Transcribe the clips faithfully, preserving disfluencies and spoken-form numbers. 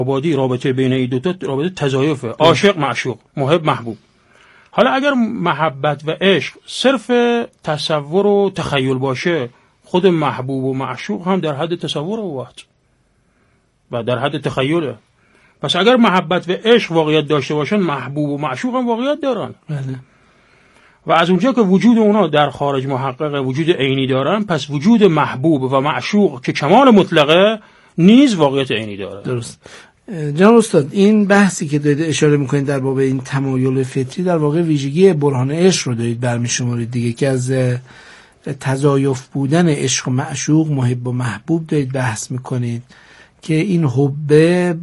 آبادی رابطه بین این دو تا رابطه تضایفه، عاشق معشوق، محب محبوب. حالا اگر محبت و عشق صرف تصور و تخیل باشه، خود محبوب و معشوق هم در حد تصور و و در حد تخیله. پس اگر محبت و عشق واقعیت داشته باشن، محبوب و معشوق هم واقعیت دارن. بله. و از اونجا که وجود اونا در خارج محقق وجود عینی دارن، پس وجود محبوب و معشوق که کمال مطلقه نیز واقعیت عینی داره. درست. جناب استاد، این بحثی که دارید اشاره میکنید در باب این تمایل فطری، در واقع ویژگی برهان عشق رو دارید برمی‌شمارید دیگه، که از تضایف بودن عشق و معشوق، محب و محبوب دارید بحث میکنید که این حب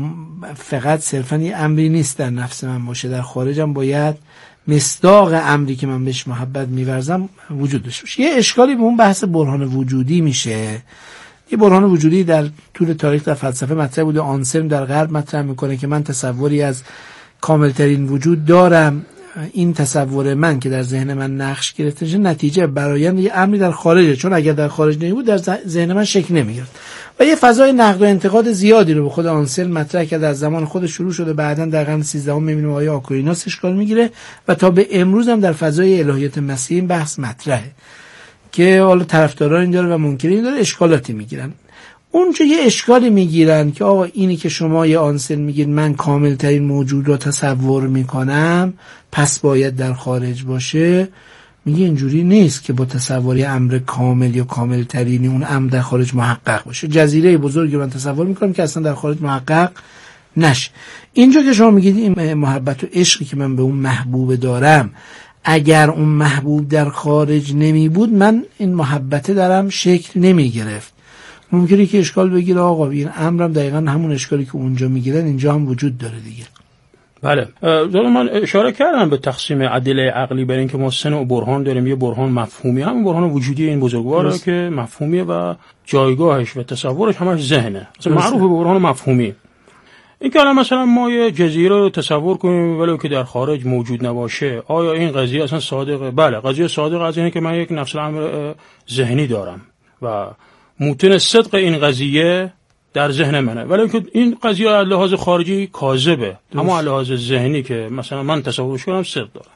فقط صرفا یه امری نیست در نفس من باشه، در خارجم باید مصداق امری که من بهش محبت می‌ورزم وجود داشته باشه. یه اشکالی به اون بحث برهان وجودی میشه. یه برهان وجودی در طول تاریخ در فلسفه مطرح بوده، آنسلم در غرب مطرح میکنه که من تصوری از کاملترین وجود دارم. این تصور من که در ذهن من نقش گرفته میشه نتیجه برآیند یه امری در خارجه، چون اگر در خارج نمیبود در ذهن من شکل نمیگرفت. و یه فضای نقد و انتقاد زیادی رو به خود آنسلم مطرح کرده، از زمان خود شروع شده، بعداً در قرن سیزدهم میبینیم آقای آکویناس اشکال میگیره و تا به امروز هم در فضای الهیات مسیحی این بحث مطرحه که حالا طرفداران این داره و منکرین داره اشکالاتی میگیرن. اونجا یه اشکالی میگیرن که آقا اینی که شما یه آنسل میگید من کامل ترین موجود رو تصور میکنم پس باید در خارج باشه، میگه اینجوری نیست که با تصوری امر کامل یا کامل ترینی اون امر در خارج محقق باشه. جزیره بزرگی من تصور میکنم که اصلا در خارج محقق نشه. اینجا که شما میگید این محبت و عشقی که من به اون محبوب دارم، اگر اون محبوب در خارج نمی بود من این محبت دارم شکل نمی گرفت. ممکنه که اشکال بگیره آقا این امرم دقیقا همون اشکالی که اونجا میگیرن اینجا هم وجود داره دیگه. بله. ظاهرا من اشاره کردم به تقسیم ادله عقلی، برای اینکه ما سه نوع برهان داریم. یه برهان مفهومی، همون برهان وجودی این بزرگواره که مفهومیه و جایگاهش و تصورش همش ذهنه. مثلا معروف به برهان مفهومی. این که الان مثلا ما یه جزیره رو تصور کنیم ولو که در خارج موجود نباشه، آیا این قضیه اصلا صادقه؟ بله، قضیه صادقه از اینه که من یک نفس الامر ذهنی دارم و موتن صدق این قضیه در ذهن منه، ولی که این قضیه از لحاظ خارجی کاذبه، اما از لحاظ ذهنی که مثلا من تصورش کنم صدق داره.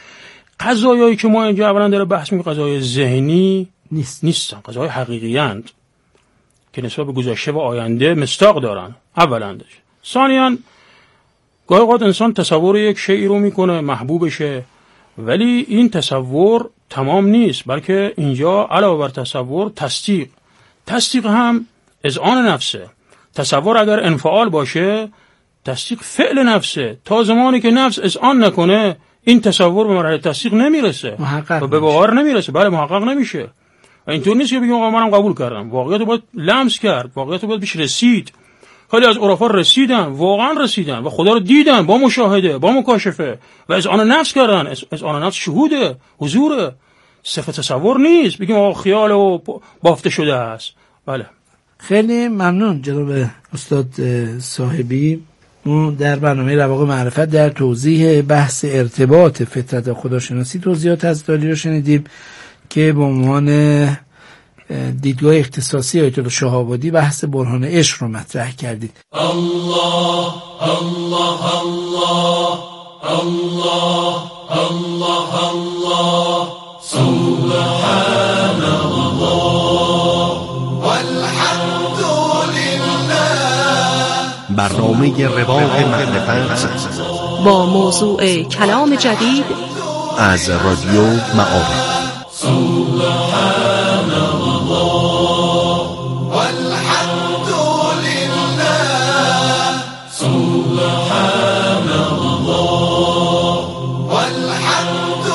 قضایایی که ما اینجا اولا داره بحث می‌کنیم قضایای ذهنی نیست نیستن، قضایای حقیقی اند که نسبت به گذشته و آینده مصداق دارن. اولا ثانیاً گاهی اوقات انسان تصور یک شیئی رو میکنه محبوبشه، ولی این تصور تمام نیست، بلکه اینجا علاوه بر تصور تصدیق تصدیق هم اذعان نفسه. تصور اگر انفعال باشه، تصدیق فعل نفسه. تا زمانی که نفس اذعان نکنه این تصور به مرحله تصدیق نمیرسه و به باور نمیرسه. بله، محقق نمیشه. و اینطور نیست که بگیم آقا منم قبول کردم. واقعیت رو باید لمس کرد، واقعیت رو باید بهش رسید. خیلی از عرفا رسیدن، واقعا رسیدن و خدا رو دیدن با مشاهده، با مکاشفه و اذعان نفس کردن. اذعان نفس شهوده، حضوره، صفت تصور نیست بگیم آقا خیال و بافته شده است. بله. خیلی ممنون جناب استاد صاحبی. ما در برنامه رواق معرفت در توضیح بحث ارتباط فطرت و خداشناسی توضیحات از دالی رو شنیدیم که به عنوان دیدگاه اختصاصی آیت الله شهابادی بحث برهان عشق رو مطرح کردید. الله الله الله الله الله الله سبحان الله والحمد لله. برنامه رواق معرفت با موضوع کلام جدید از رادیو معارف. سبحان الله والحمد لله. سبحان الله والحمد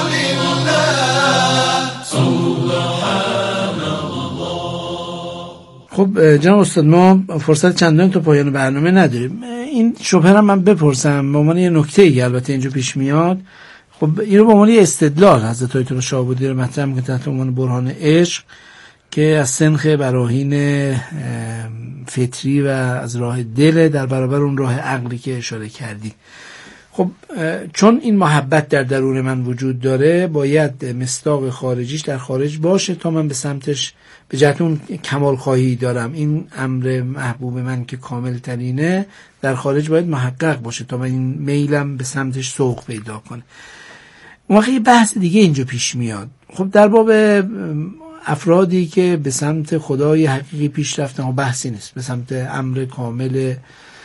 لله. سبحان الله. خب جناب استاد، ما فرصت چندان تا پایان برنامه نداریم. این شبهه را من بپرسم به عنوان یه نکته‌ای که البته اینجا پیش میاد. خب این رو به عنوان استدلال حضرت آیت الله شهابادی رو مطرح می‌کنه تحت عنوان برهان عشق که از سنخ براهین فطری و از راه دل در برابر اون راه عقلی که اشاره کردی. خب چون این محبت در درون من وجود داره، باید مصداق خارجیش در خارج باشه تا من به سمتش به جهت اون کمال خواهی دارم. این امر محبوب من که کامل ترینه در خارج باید محقق باشه تا من این میلم به سمتش سوق پیدا کنه. اون وقت یه بحث دیگه اینجا پیش میاد. خب در باب افرادی که به سمت خدای حقیقی پیش رفتن و بحثی نیست، به سمت امر کامل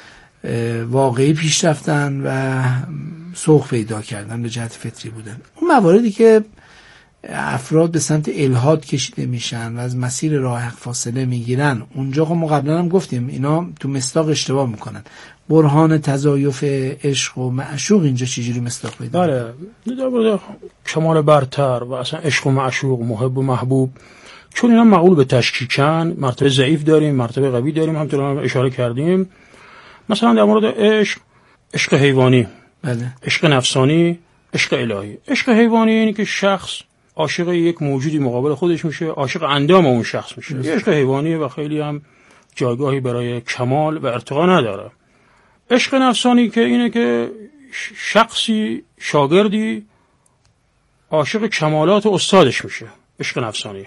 واقعی پیش رفتن و سوق پیدا کردن به جهت فطری بودن. اون مواردی که افراد به سمت الحاد کشیده میشن و از مسیر راه حق فاصله میگیرن، اونجا خب ما قبلا هم گفتیم اینا تو مصداق اشتباه میکنن. برهان تزایف عشق و معشوق اینجا چجوری مصداق پیدا؟ بله، در کمال برتر و اصلا عشق و معشوق، محب و محبوب، چون اینا مقول به تشکیکن، مرتبه ضعیف داریم، مرتبه قوی داریم، همونطور هم اشاره کردیم. مثلا در مورد عشق، عشق حیوانی، بله، عشق نفسانی، عشق الهی. عشق حیوانی اینه که شخص عاشق یک موجودی مقابل خودش میشه، عاشق اندام اون شخص میشه. یه عشق حیوانی و خیلی هم جایگاهی برای کمال و ارتقا نداره. عشق نفسانی که اینه که شخصی، شاگردی عاشق کمالات استادش میشه، عشق نفسانی.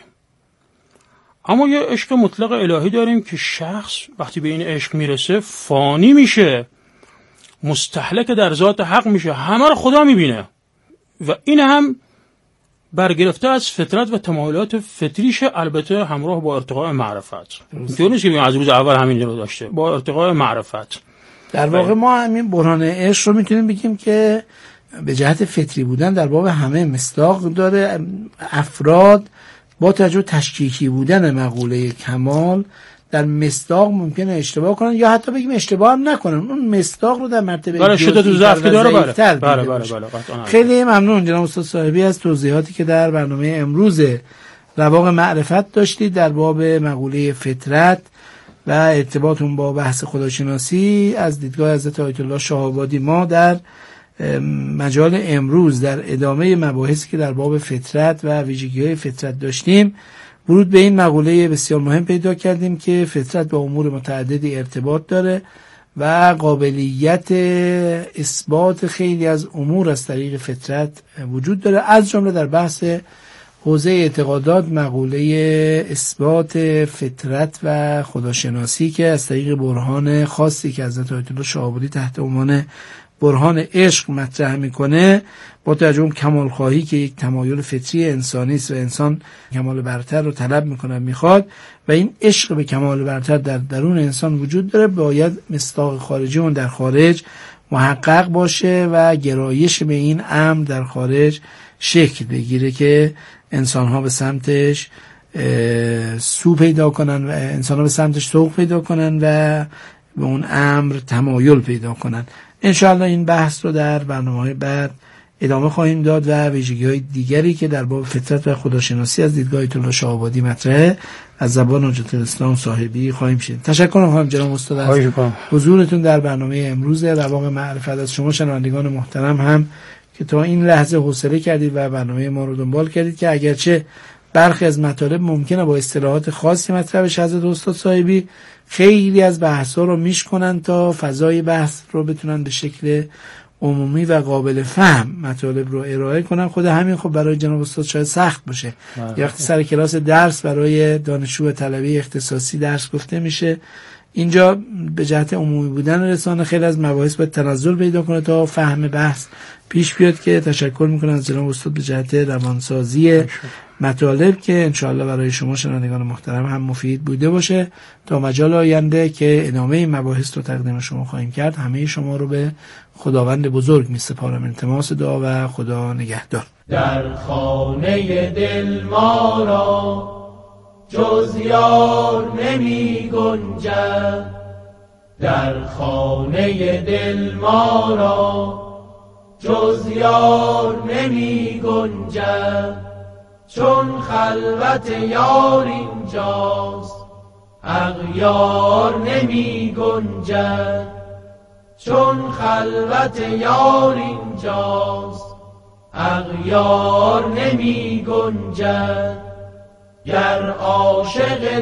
اما یه عشق مطلق الهی داریم که شخص وقتی به این عشق میرسه فانی میشه، مستهلک در ذات حق میشه، همه رو خدا میبینه و این هم برگرفته از فطرت و تمایلات فطریشه، البته همراه با ارتقاء معرفت. اینطور نیست که از روز اول همین رو داشته، با ارتقاء معرفت. در واقع ما همین برهان عشق رو میتونیم بگیم که به جهت فطری بودن در باب همه مصداق داره. افراد با توجه تشکیکی بودن مقوله کمال در مصداق ممکنه اشتباه کنن یا حتی بگیم اشتباه هم نکنن، اون مصداق رو در مرتبه شدت و ضعف داره. بله بله بله, بله. خیلی ممنون جناب استاد صاحبی از توضیحاتی که در برنامه امروز رواق معرفت داشتید در باب مقوله فطرت و ارتباطون با بحث خداشناسی از دیدگاه حضرت آیت الله شاه آبادی. ما در مجال امروز در ادامه مباحثی که در باب فطرت و ویژگی‌های فطرت داشتیم، ورود به این مقوله بسیار مهم پیدا کردیم که فطرت با امور متعددی ارتباط داره و قابلیت اثبات خیلی از امور از طریق فطرت وجود داره، از جمله در بحث حوزه اعتقادات مقوله اثبات فطرت و خداشناسی که از طریق برهان خاصی که حضرت آیت الله شاه آبادی تحت عنوان برهان عشق مطرح میکنه، با توجه اون کمال خواهی که یک تمایل فطری انسانی است و انسان کمال برتر رو طلب میکنه میخواد و این عشق به کمال برتر در درون انسان وجود داره، باید مصداق خارجی اون در خارج محقق باشه و گرایش به این امر در خارج شکل بگیره که انسان ها به سمتش سو پیدا کنن و انسان ها به سمتش سوق پیدا کنن و به اون امر تمایل پیدا کنن. انشاءالله این بحث رو در برنامه‌های بعد ادامه خواهیم داد و ویژگی‌های دیگری که در باب فطرت و خداشناسی از دیدگاه آیت الله شاه آبادی مطرحه از زبان حجت الاسلام صاحبی خواهیم شنید. تشکر می‌کنم جناب استاد از حضورتون در برنامه امروز رواق معرفت. از شما شنوندگان محترم هم که تا این لحظه حوصله کردید و برنامه ما رو دنبال کردید که اگرچه برخی از مطالب ممکنه با اصطلاحات خاصی مطرح بشه، حضرت استاد صاحبی خیلی از بحث‌ها رو میشکنن تا فضای بحث رو بتونن به شکل عمومی و قابل فهم مطالب رو ارائه کنن. خود همین خب برای جناب استاد شاید سخت باشه. یه وقتی سر کلاس درس برای دانشجو طلبه اختصاصی درس گفته میشه، اینجا به جهت عمومی بودن رسانه خیلی از مباحث باید تنزل پیدا کنه تا فهم بحث پیش بیاد که تشکر میکنم از جناب استاد به جهت روانسازی مطالب که انشاءالله برای شما شنوندگان محترم هم مفید بوده باشه. تا مجال آینده که ادامه این مباحث رو تقدیم شما خواهیم کرد، همه شما رو به خداوند بزرگ می سپارم. التماس دعا و خدا نگهدار. در خانه دل ما را جز یار نمی گنجد، در خانه دل ما را جز یار نمی گنجد، چون خلوت یار اینجاست اغیار نمی گنجد، چون خلوت یار اینجاست اغیار نمی گنجد. گر عاشق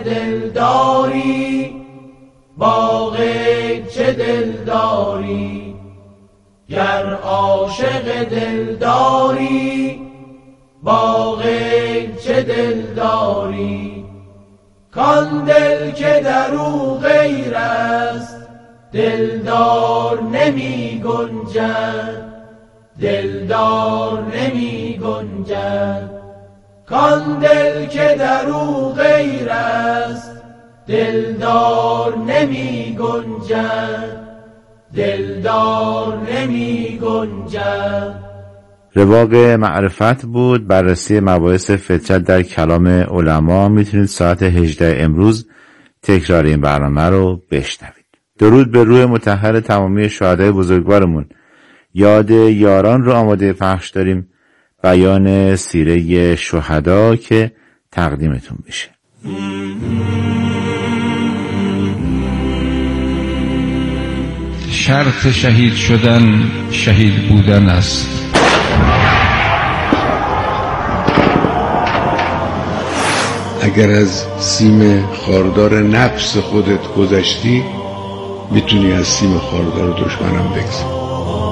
دلداری باغ چه دلداری، گر عاشق دلداری با غیر چه دلداری، کان دل که در او غیر است دلدار نمی گنجد، دلدار نمی گنجد. کان دل که در او غیر است دلدار نمی گنجد، دلدار نمی گنجد. رواق معرفت بود، بررسی مباحث فطرت در کلام علما. میتونید ساعت هجده امروز تکرار این برنامه رو بشنوید. درود به روح مطهر تمامی شهدای بزرگوارمون. یاد یاران رو آماده پخش داریم، بیان سیره شهدا که تقدیمتون میشه. شرط شهید شدن شهید بودن است. اگر از سیم خاردار نفس خودت گذشتی میتونی از سیم خاردار دشمنم بگذری.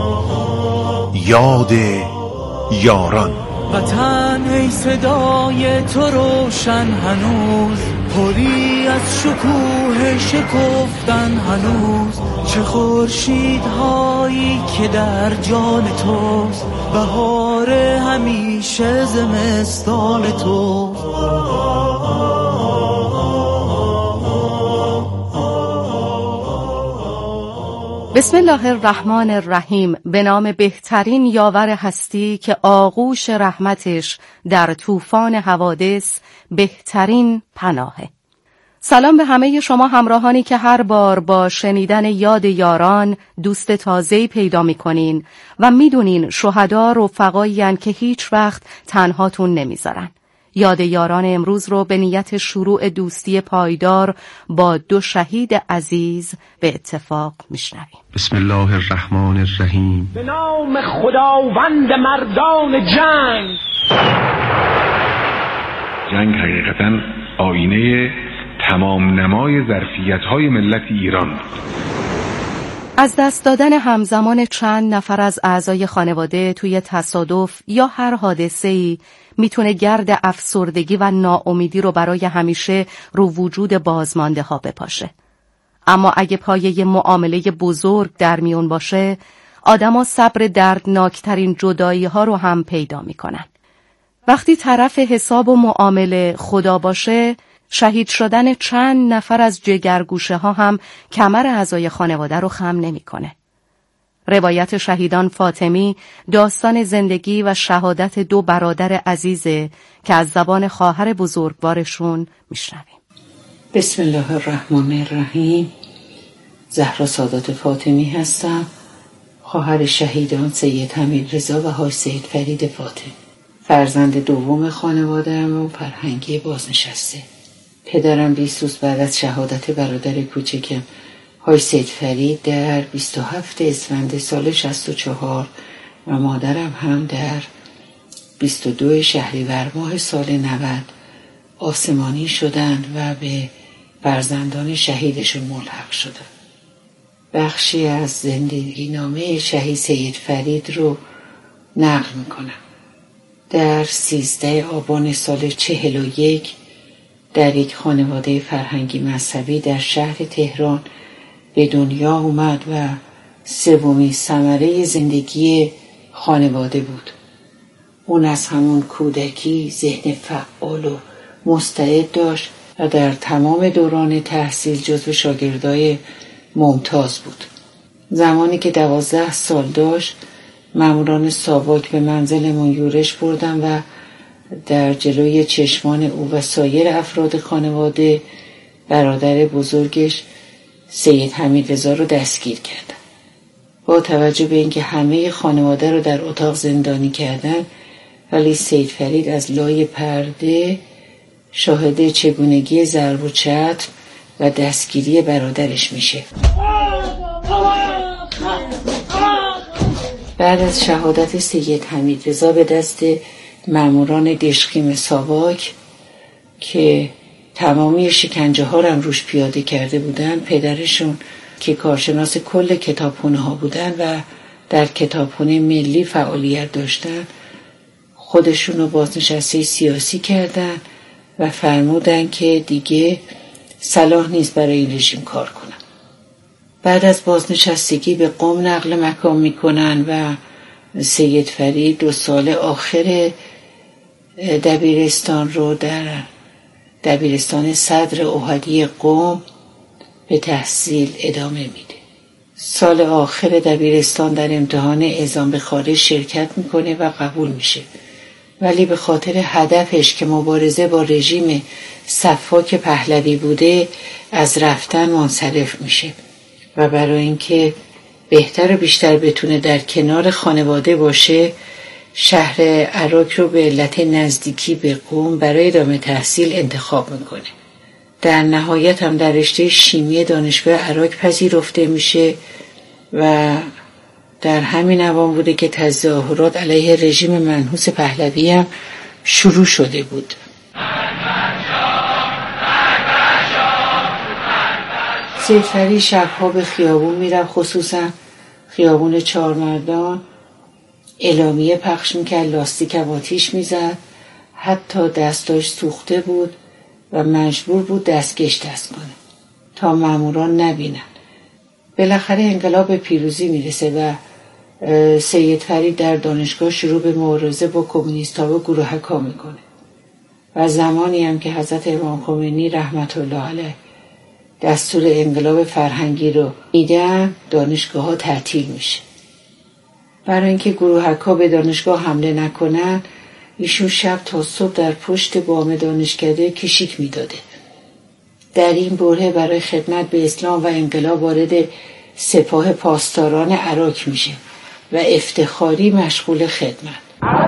یاد یاران. وطن ای صدای تو روشن هنوز، پری از شکوه شکفتن هنوز. چه خورشیدهایی که در جان توست، بهار همیشه زمستان توست. بسم الله الرحمن الرحیم. به نام بهترین یاور هستی که آغوش رحمتش در طوفان حوادث بهترین پناهه. سلام به همه شما همراهانی که هر بار با شنیدن یاد یاران دوست تازه‌ای پیدا می‌کنین و می‌دونین شهدا رفقایی هستن که هیچ وقت تنهاتون نمیذارن. یاد یاران امروز رو به نیت شروع دوستی پایدار با دو شهید عزیز به اتفاق میشنویم. بسم الله الرحمن الرحیم. به نام خداوند مردان جنگ. جنگ حقیقتاً آینه تمام نمای ظرفیت‌های ملت ایران بود. از دست دادن همزمان چند نفر از اعضای خانواده توی تصادف یا هر حادثه‌ای میتونه گرد افسردگی و ناامیدی رو برای همیشه رو وجود بازمانده ها بپاشه. اما اگه پایه معامله بزرگ در میون باشه، آدما صبر دردناکترین جدایی ها رو هم پیدا میکنن. وقتی طرف حساب و معامله خدا باشه، شهید شدن چند نفر از جگرگوشه ها هم کمر اعضای خانواده رو خم نمیکنه. روایت شهیدان فاطمی داستان زندگی و شهادت دو برادر عزیزه که از زبان خواهر بزرگوارشون میشنویم. بسم الله الرحمن الرحیم. زهرا سادات فاطمی هستم، خواهر شهیدان سید حمیدرضا و حاج سید فرید فاطمی، فرزند دوم خانواده‌ام و فرهنگی بازنشسته. پدرم بیسوس بعد از شهادت برادر کوچکم حاج سید فرید در بیست و هفتم اسفند سال شصت و چهار و مادرم هم در بیست و دوم شهریور ماه سال نود آسمانی شدند و به فرزندان شهیدشون ملحق شدند. بخشی از زندگی نامه شهید سید فرید رو نقل میکنم. در سیزده آبان سال چهل و یک در یک خانواده فرهنگی مذهبی در شهر تهران به دنیا اومد و سومین ثمره زندگی خانواده بود. اون از همون کودکی ذهن فعال و مستعد داشت و در تمام دوران تحصیل جزو شاگردای ممتاز بود. زمانی که دوازده سال داشت، ماموران ساواک به منزلمون یورش بردن و در جلوی چشمان او و سایر افراد خانواده برادر بزرگش سید حمیدرضا رو دستگیر کردن. با توجه به اینکه همه خانواده رو در اتاق زندانی کردن، ولی سید فرید از لای پرده شاهد چگونگی ضرب و چتر و دستگیری برادرش میشه. بعد از شهادت سید حمیدرضا به دست ماموران دشقیم ساواک که تمامی شکنجه ها رو روش پیاده کرده بودن، پدرشون که کارشناس کل کتابخونه ها بودن و در کتابخانه ملی فعالیت داشتن خودشون رو بازنشسته سیاسی کردن و فرمودن که دیگه صلاح نیست برای این رژیم کار کنن. بعد از بازنشستگی به قم نقل مکان میکنن و سید فرید دو سال آخر دبیرستان رو در دبیرستان صدر احدی قم به تحصیل ادامه میده. سال آخر دبیرستان در امتحان اعزام به خارج شرکت میکنه و قبول میشه، ولی به خاطر هدفش که مبارزه با رژیم صفاک پهلوی بوده از رفتن منصرف میشه و برای اینکه بهتر و بیشتر بتونه در کنار خانواده باشه شهر عراق رو به علت نزدیکی به قم برای ادامه تحصیل انتخاب میکنه. در نهایت هم در رشته شیمی دانشگاه عراق پذیرفته میشه و در همین اوان بوده که تظاهرات علیه رژیم منحوس پهلوی هم شروع شده بود. سید فرید شبها به خیابون میرفت، خصوصا خیابون چهارمردان، اعلامیه پخش میکرد، لاستیکم آتیش میزد، حتی دستاش سوخته بود و مجبور بود دستکش دست کنه تا ماموران نبینن. بالاخره انقلاب به پیروزی میرسه و سید فرید در دانشگاه شروع به مبارزه با کمونیست‌ها و گروهک‌ها میکنه و زمانی هم که حضرت امام خمینی رحمت الله علیه دستور انقلاب فرهنگی رو میدن دانشگاه‌ها تعطیل میشه. برای اینکه گروهک‌ها به دانشگاه حمله نکنن ایشون شب تا صبح در پشت بام دانشکده کشیک میداده. در این بره برای خدمت به اسلام و انقلاب وارد سپاه پاسداران عراق میشه و افتخاری مشغول خدمت.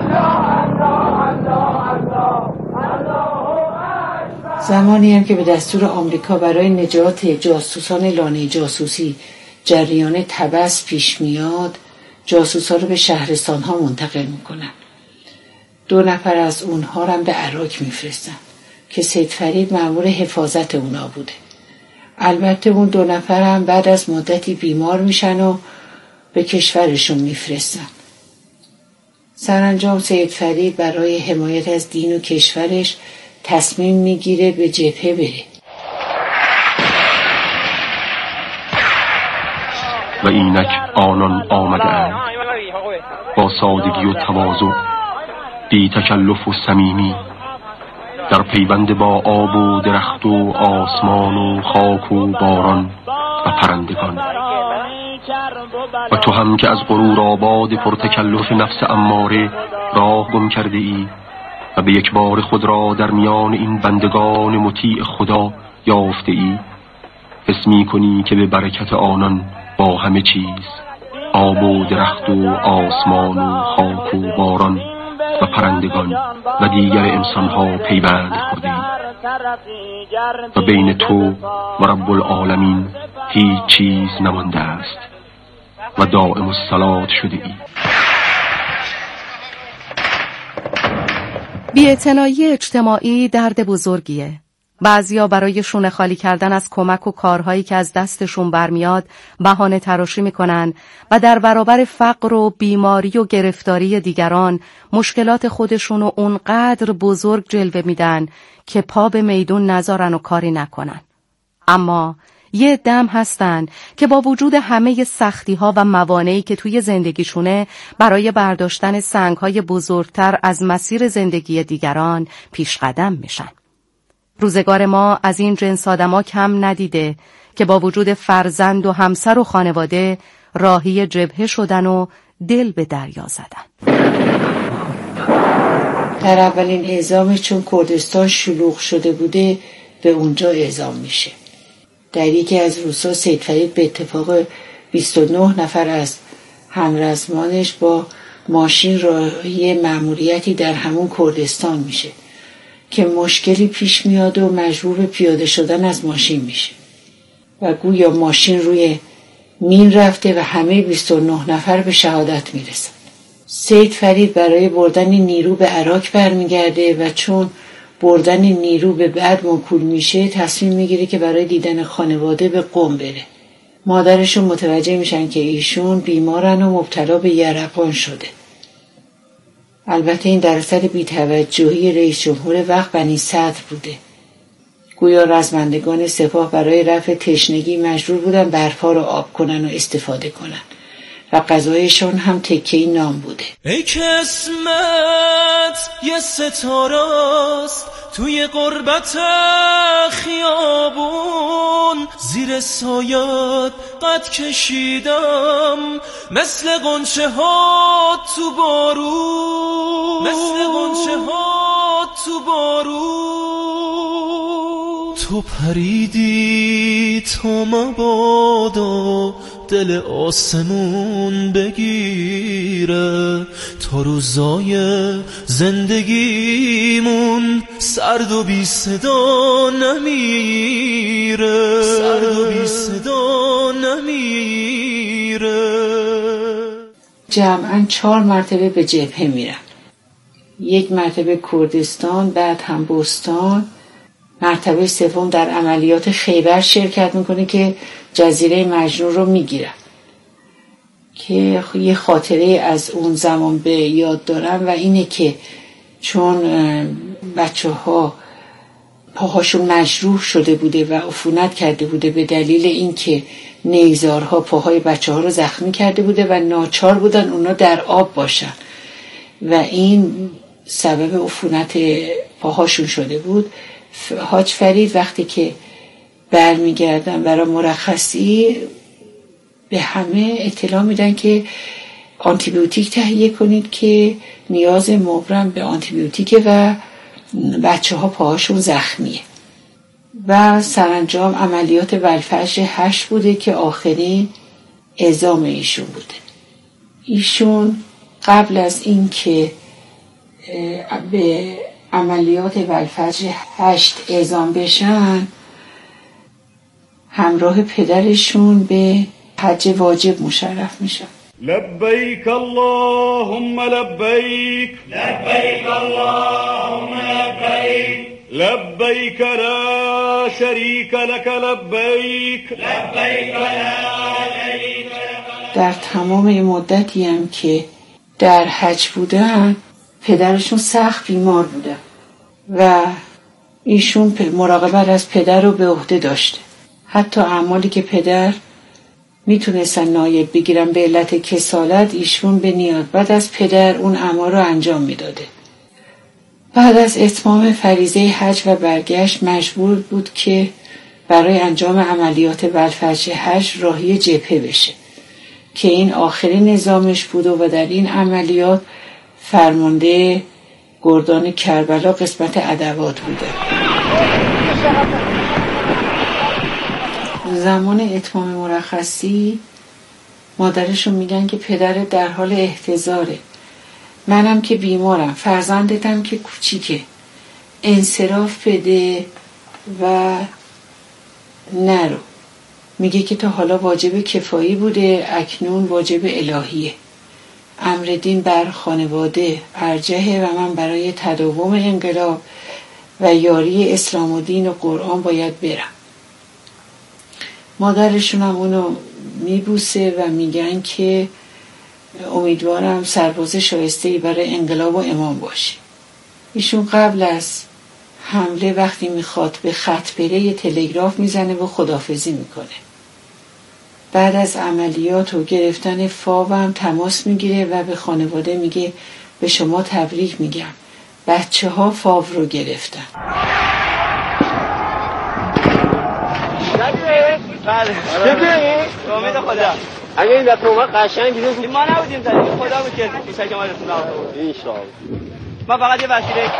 زمانی هم که به دستور آمریکا برای نجات جاسوسان لانه جاسوسی جریان تبس پیش میاد، جاسوسا رو به شهرستان ها منتقل میکنن. دو نفر از اونها رو هم به عراق میفرستن که سید فرید مأمور حفاظت اونا بوده. البته اون دو نفر هم بعد از مدتی بیمار میشن و به کشورشون میفرستن. سرانجام سید فرید برای حمایت از دین و کشورش تصمیم میگیره به جبهه بره. و اینک آنان آمده اند با سادگی و تواضع، بی تکلف و صمیمی، در پیوند با آب و درخت و آسمان و خاک و باران و پرندگان. و تو هم که از غرور آباد پرتکلف نفس اماره راه گم کرده ای و به یک بار خود را در میان این بندگان مطیع خدا یافته ای، حس می کنی که به برکت آنان با همه چیز، آب و درخت و آسمان و خاک و باران و پرندگان و دیگر انسانها پیوند خورده ای و بین تو و رب العالمین هیچ چیز نمانده است و دائم الصلاة شده ای. بی‌اعتنایی اجتماعی درد بزرگیه. بعضیا برای شونه خالی کردن از کمک و کارهایی که از دستشون برمیاد بهانه تراشی میکنن و در برابر فقر و بیماری و گرفتاری دیگران مشکلات خودشون رو اونقدر بزرگ جلوه میدن که پا به میدون نذارن و کاری نکنن. اما یه دم هستن که با وجود همه سختی ها و موانعی که توی زندگیشونه برای برداشتن سنگ های بزرگتر از مسیر زندگی دیگران پیش قدم میشن. روزگار ما از این جنس آدما کم ندیده که با وجود فرزند و همسر و خانواده راهی جبهه شدن و دل به دریا زدن. در اولین اعزام چون کردستان شلوغ شده بوده به اونجا اعزام میشه. در یکی از روزها سید فرید به اتفاق بیست و نه نفر از همرزمانش با ماشین راهی مأموریتی در همون کردستان میشه که مشکلی پیش میاد و مجبور به پیاده شدن از ماشین میشه و گویا ماشین روی مین رفته و همه بیست و نه نفر به شهادت میرسن. سید فرید برای بردن نیرو به عراق برمیگرده و چون بردن نیرو به بعد موکول میشه تصمیم میگیره که برای دیدن خانواده به قم بره. مادرشون متوجه میشن که ایشون بیمارن و مبتلا به یرقان شده. البته این در اثر بی‌توجهی رئیس جمهور وقت بنی صدر بوده. گویا رزمندگان سپاه برای رفع تشنگی مجبور بودن برفا رو آب کنن و استفاده کنن و غذایشون هم تکه‌ای نان بوده. ای که اسمت یه ستاره‌ست توی غربت خیابون، زیر سایت قد کشیدم مثل غنچه ها تو بارون، مثل غنچه ها تو بارون. تو پریدی تا مبادا دل آسمون بگیره، تا روزای زندگیمون سرد و بی صدا نمیره، سرد و بی صدا نمیره. جمعاً چهار مرتبه به جبهه میرن، یک مرتبه کردستان، بعد هم بستان، مرتبه سوم در عملیات خیبر شرکت میکنه که جزیره مجنون رو میگیرن، که یه خاطره از اون زمان به یاد دارم و اینه که چون بچه ها پاهاشون مجروح شده بوده و عفونت کرده بوده به دلیل اینکه نیزارها پاهای بچه ها رو زخمی کرده بوده و ناچار بودن اونا در آب باشن و این سبب عفونت پاهاشون شده بود. حاج فرید وقتی که برمیگردن برای مرخصی به همه اطلاع میدن که آنتیبیوتیک تهیه کنید که نیاز مبرم به آنتیبیوتیکه و بچه ها پاهاشون زخمیه. و سرانجام عملیات ولفجر هشت بوده که آخرین اعزام ایشون بوده. ایشون قبل از این که به عملیات ولفجر هشت اعزام بشن همراه پدرشون به حج واجب مشرف میشن. لبیک اللهم لبیک، لبیک اللهم لبیک، لبیک لا شریک لک لبیک، لبیک لا شریک لک. در تمام این مدتی هم که در حج بودن پدرشون سخت بیمار بودن و ایشون مراقبت از پدر رو به عهده داشته. حتی اعمالی که پدر میتونستن نایب بگیرن به علت کسالت، ایشون به نیابت از پدر اون اعمال رو انجام میداده. بعد از اتمام فریضه حج و برگشت مجبور بود که برای انجام عملیات ولفجر حج راهی جبهه بشه که این آخرین نظامش بود و در این عملیات فرمانده گردان کربلا قسمت ادوات بوده. زمان اتمام مرخصی مادرشون میگن که پدرت در حال احتضاره، منم که بیمارم، فرزندتم که کوچیکه، انصراف بده و نرو. میگه که تا حالا واجب کفایی بوده، اکنون واجب الهیه. امر دین بر خانواده ارجحه و من برای تداوم انقلاب و یاری اسلام و دین و قرآن باید برم. مادرشون هم اونو میبوسه و میگن که امیدوارم سرباز شایسته‌ای برای انقلاب و امام باشی. ایشون قبل از حمله وقتی میخواد به خط بره یه تلگراف میزنه و خداحافظی میکنه. بعد از عملیات و گرفتن فاو هم تماس میگیره و به خانواده میگه به شما تبریک میگم، بچه ها فاو رو گرفتن. بله ببین امید خدا اگه این دفعه اومد قشنگ دیدیم ما نبودیم تا خدا بود که پیشک ما رسون آورد ان شاء الله. ما فقط یه وسیله.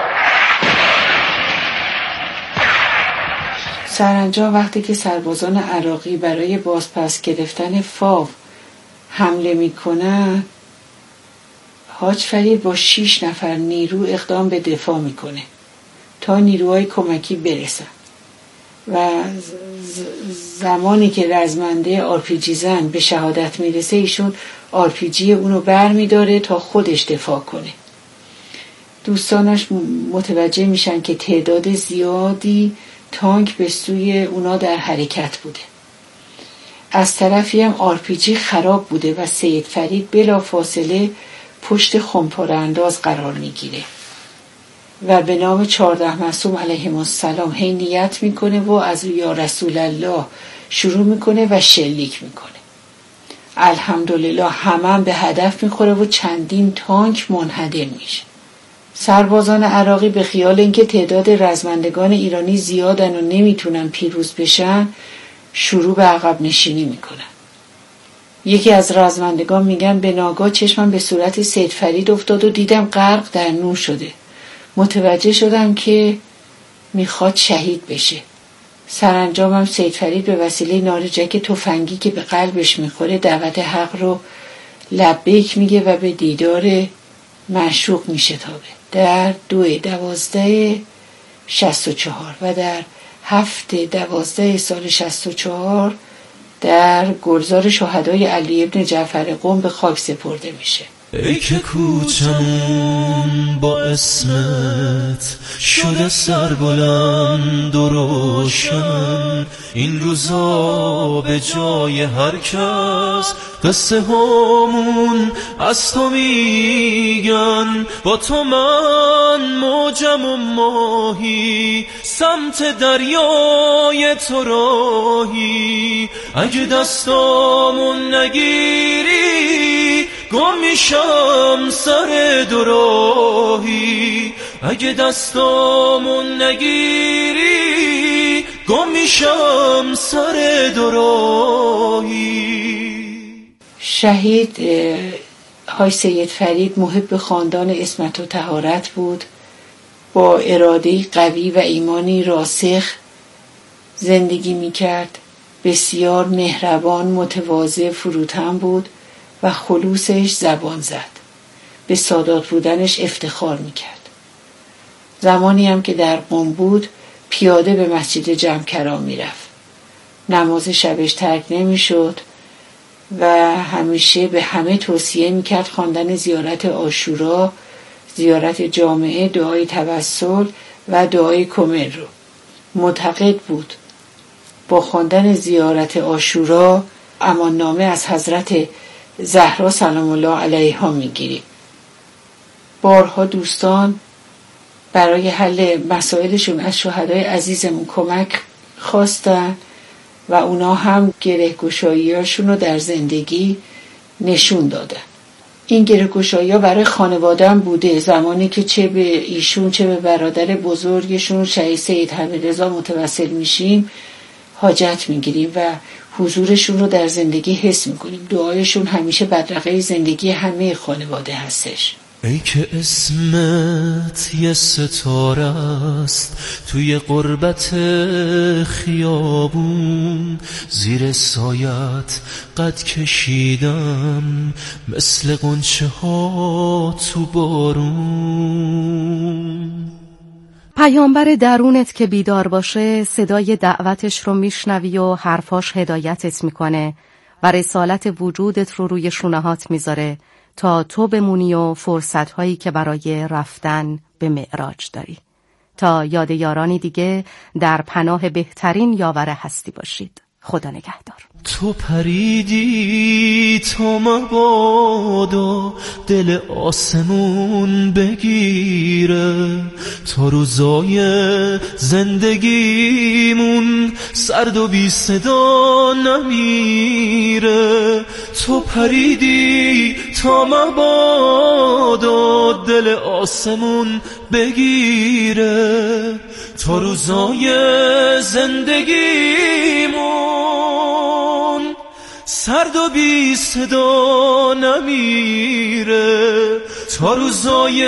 سرانجام وقتی که سربازان عراقی برای بازپس گرفتن فاو حمله میکنن، حاج فرید با شیش نفر نیرو اقدام به دفاع میکنه تا نیروهای کمکی برسن و زمانی که رزمنده آرپیجی زن به شهادت میرسه ایشون آرپیجی اونو بر میداره تا خودش دفاع کنه. دوستانش متوجه میشن که تعداد زیادی تانک به سوی اونا در حرکت بوده از طرفی هم آر پی جی خراب بوده و سید فرید بلا فاصله پشت خمپاره انداز قرار میگیره و به نام چهارده معصوم علیهم السلام هی نیت میکنه و از یا رسول الله شروع میکنه و شلیک میکنه. الحمدلله همه هم به هدف میخوره و چندین تانک منهدم میشه. سربازان عراقی به خیال اینکه تعداد رزمندگان ایرانی زیادن و نمیتونن پیروز بشن شروع به عقب نشینی میکنن. یکی از رزمندگان میگن به ناگاه چشمم به صورت سید فرید افتاد و دیدم غرق در نور شده. متوجه شدم که میخواد شهید بشه. سرانجامم سید فرید به وسیله نارنجک تفنگی که به قلبش میخوره دعوت حق رو لبیک میگه و به دیدار معشوق میشتابه. در دو دوازده شست و چهار و در هفت دوازده سال شست و چهار در گلزار شهدای علی ابن جعفر قم به خاک سپرده میشه. ای که کوچمون با اسمت شده سربلند و روشن، این روزا به جای هر کس قصه همون از تو میگن. با تو من موجم و ماهی سمت دریای تو راهی، اگه دستامون نگیری گم میشم سر دوراهی، اگه دستامون نگیری گم میشم سر دوراهی. شهید های سید فرید محب خاندان عصمت و طهارت بود، با اراده قوی و ایمانی راسخ زندگی میکرد. بسیار مهربان، متواضع، فروتن بود و خلوصش زبان زد. به سادات بودنش افتخار میکرد. زمانی هم که در قم بود پیاده به مسجد جمکرا میرفت. نماز شبش ترک نمیشد و همیشه به همه توصیه میکرد خواندن زیارت عاشورا، زیارت جامعه، دعای توسل و دعای کمر رو. معتقد بود با خواندن زیارت عاشورا امان نامه از حضرت زهرا سلام الله علیها میگیریم. بارها دوستان برای حل مسائلشون از شهدای عزیزمون کمک خواستن و اونا هم گره‌گشایی‌هاشون رو در زندگی نشون دادن. این گره‌گشایی‌ها برای خانواده‌ام بوده. زمانی که چه به ایشون چه به برادر بزرگشون شهید سید حمیدرضا متوسل میشیم حاجت میگیریم و حضورشون رو در زندگی حس میکنیم. دعایشون همیشه بدرقه زندگی همه خانواده هستش. ای که اسمت یه ستاره است توی قربت خیابون، زیر سایت قد کشیدم مثل غنچه ها تو بارون. پیامبر درونت که بیدار باشه صدای دعوتش رو میشنوی و حرفاش هدایتت میکنه و رسالت وجودت رو روی شونهات میذاره تا تو بمونی و فرصت‌هایی که برای رفتن به معراج داری. تا یاد یارانی دیگه در پناه بهترین یاور هستی باشید. خدا نگهدار. تو پریدی تا مبادا دل آسمون بگیره، تا روزای زندگیمون سرد و بی صدا نمیره. تو پریدی تا مبادا دل آسمون بگیره، تا روزای زندگیمون سرد و بی صدا نمیره. تا روزای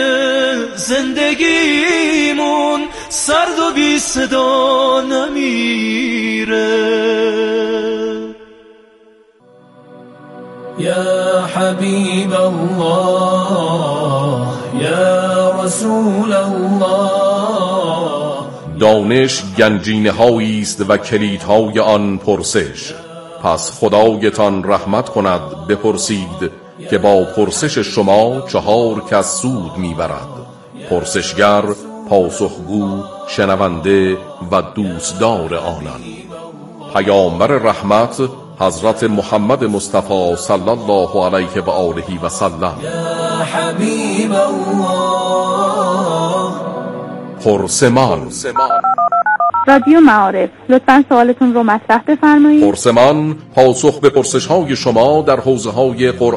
زندگیمون سرد و بی صدا نمیره. یا حبیب الله یا رسول الله. دانش گنجینه هایی است و کلیدهای آن پرسش. پس خدایتان رحمت کند بپرسید که با پرسش شما چهار کس سود میبرد: پرسشگر، پاسخگو، شنونده و دوستدار آنان. پیامبر رحمت حضرت محمد مصطفی صلی الله علیه و آله و سلم. یا حبیب الله. پرسمان. رادیو معارف، لطفاً سوالتون رو مطرح بفرمایید. پرسمان پاسخ به پرسش‌های شما در حوزه‌های قرآن